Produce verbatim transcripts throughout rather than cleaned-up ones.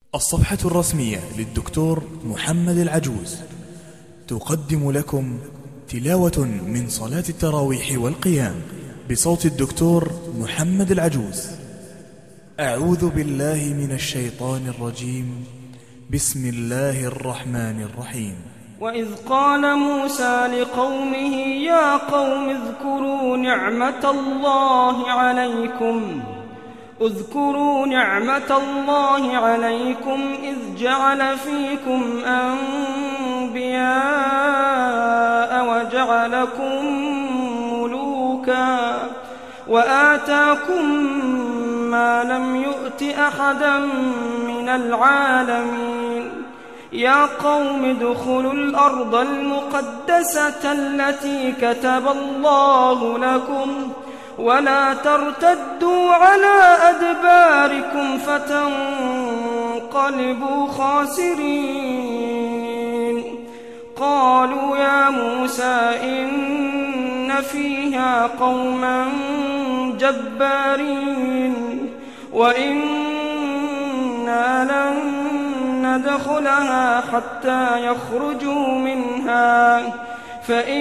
الصفحة الرسمية للدكتور محمد العجوز تقدم لكم تلاوة من صلاة التراويح والقيام بصوت الدكتور محمد العجوز. أعوذ بالله من الشيطان الرجيم. بسم الله الرحمن الرحيم. وإذ قال موسى لقومه يا قوم اذكروا نعمة الله عليكم اذكروا نعمة الله عليكم إذ جعل فيكم أنبياء وجعلكم ملوكا وآتاكم ما لم يؤت أحدا من العالمين. يا قوم ادخلوا الأرض المقدسة التي كتب الله لكم ولا ترتدوا على أدباركم فتنقلبوا خاسرين. قالوا يا موسى إن فيها قوما جبارين وإنا لن ندخلها حتى يخرجوا منها فإن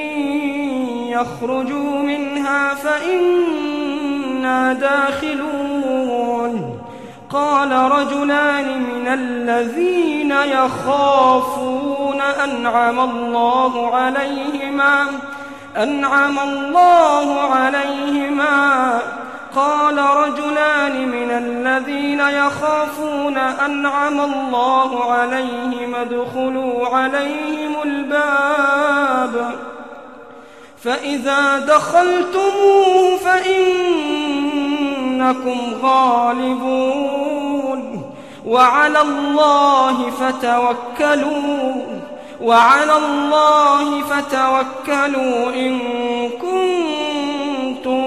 يخرجوا منها فإنا داخلون. قال رجلان من الذين يخافون أنعم الله عليهما أنعم الله عليهما قال رجلان من الذين يخافون أنعم الله عليهم ادخلوا عليهم الباب فإذا دخلتموه فإنكم غالبون وعلى الله فتوكلوا وعلى الله فتوكلوا إن كنتم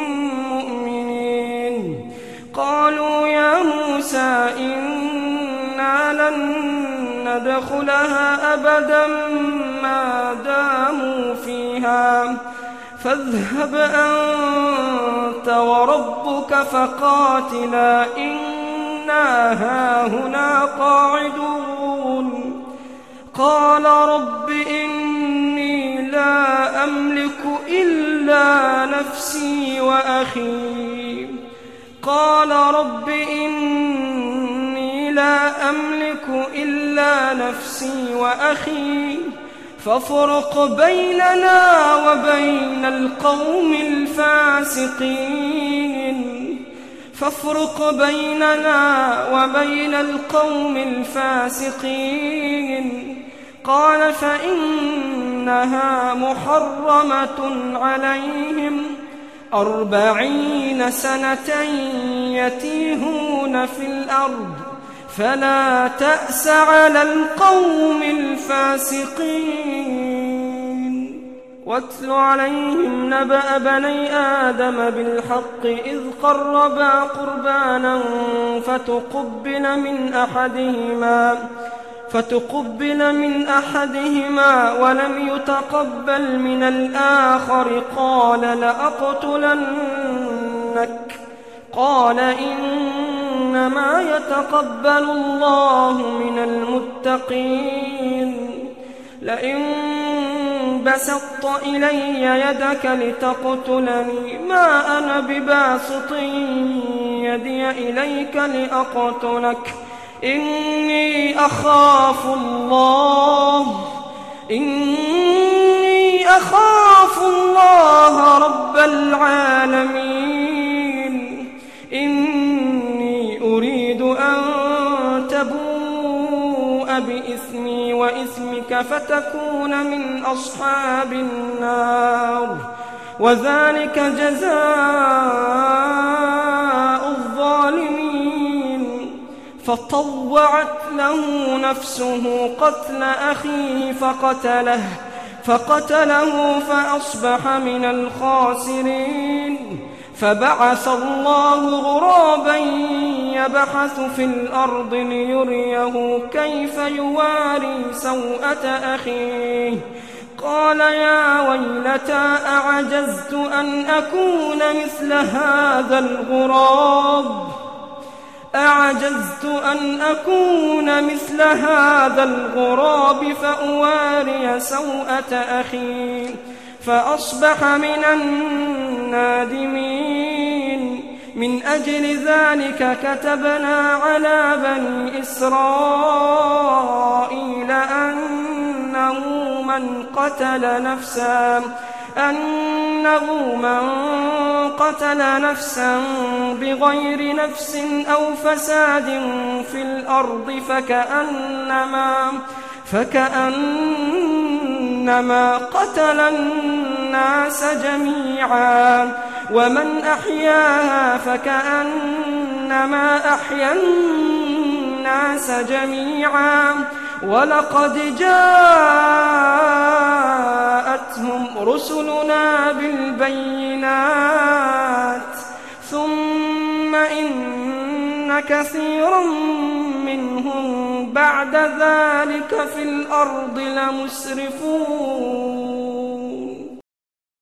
مؤمنين. قالوا يا موسى إنا لن ندخلها أبدا ما داموا فيها فاذهب أنت وربك فقاتلا إنا هاهنا قاعدون. قال رب إني لا أملك إلا نفسي وأخي قال رب إني لا أملك إلا نفسي وأخي فافرق بيننا وبين القوم الفاسقين فافرق بيننا وبين القوم الفاسقين. قال فإنها محرمة عليهم أربعين سنة يتيهون في الأرض فلا تأس على القوم الفاسقين. واتل عليهم نبأ بني آدم بالحق إذ قربا قربانا فتقبل من أحدهما فتقبل من أحدهما ولم يتقبل من الآخر قال لأقتلنك قال إنما يتقبل الله من المتقين. لئن بسطت إلي يدك لتقتلني ما أنا بباسط يدي إليك لأقتلك إني أخاف الله إني أخاف الله رب العالمين. إني أريد أن تبوء بإثمي وإثمك فتكون من أصحاب النار وذلك جزاء الظالمين. فطوعت له نفسه قتل أخيه فقتله فقتله فأصبح من الخاسرين. فبعث الله غرابا يبحث في الأرض ليريه كيف يواري سوءة أخيه قال يا ويلتى أعجزت أن أكون مثل هذا الغراب أعجزت أن أكون مثل هذا الغراب فأواري سوءة أخي فأصبح من النادمين. من أجل ذلك كتبنا على بني إسرائيل أنه من قتل نفسا أنه من قتل نفسا بغير نفس أو فساد في الأرض فكأنما فكأنما قتل الناس جميعا ومن أحياها فكأنما أحيا الناس جميعا ولقد جاءتهم رسلنا بالبينات ثم إن كثيرا منهم بعد ذلك في الأرض لمسرفون.